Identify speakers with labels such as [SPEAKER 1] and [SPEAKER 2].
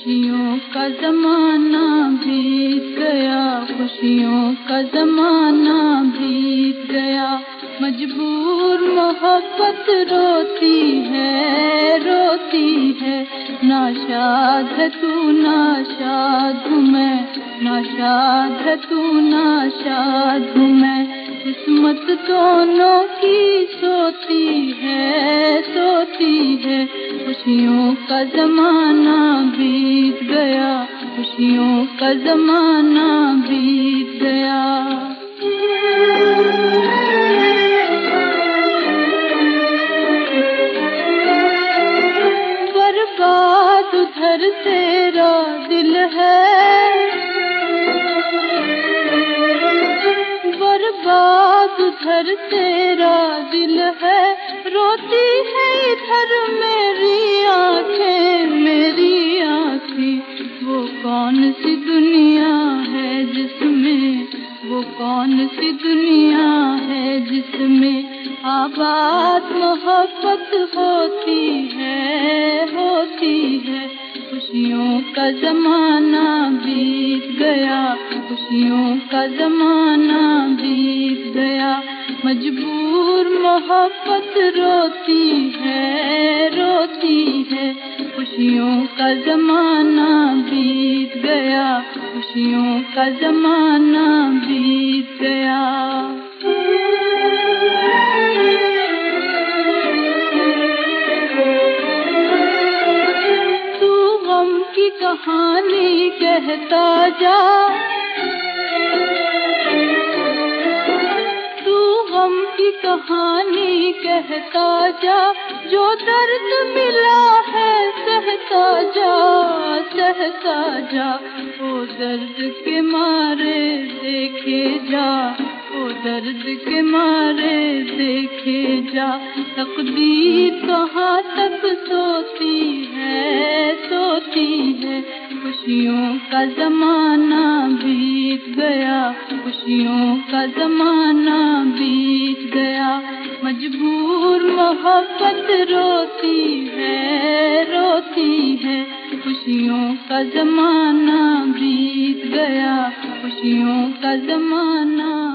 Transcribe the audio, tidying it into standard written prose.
[SPEAKER 1] खुशियों का ज़माना बीत गया, खुशियों का ज़माना बीत गया। मजबूर मोहब्बत रोती है, रोती है। नाशाद है तू, नाशाद हूँ मैं, नाशाद है तू, नाशाद हूँ मैं। किस्मत दोनों की सोती है, सोती है। खुशियों का ज़माना बीत गया, खुशियों का ज़माना बीत गया। बर्बाद उधर तेरा दिल है, बर्बाद उधर तेरा दिल है। रोती है इधर मेरी आँखें, मेरी आँखें। वो कौन सी दुनिया है जिसमें, वो कौन सी दुनिया है जिसमें आबाद मोहब्बत होती है, होती है। खुशियों का ज़माना बीत गया, खुशियों का ज़माना बीत गया। मजबूर मोहब्बत रोती है, रोती है। खुशियों का ज़माना बीत गया, खुशियों का ज़माना बीत गया। की कहानी कहता जा, तू गम की कहानी कहता जा। जो दर्द मिला है सहता जा, सहता जा। ओ दर्द के मारे देखे जा, ओ दर्द के मारे देखे जा। तकदीर कहाँ तक सोती है, सोती है। खुशियों का ज़माना बीत गया, खुशियों का ज़माना बीत गया। मजबूर मोहब्बत रोती है, रोती है। खुशियों का ज़माना बीत गया, खुशियों का ज़माना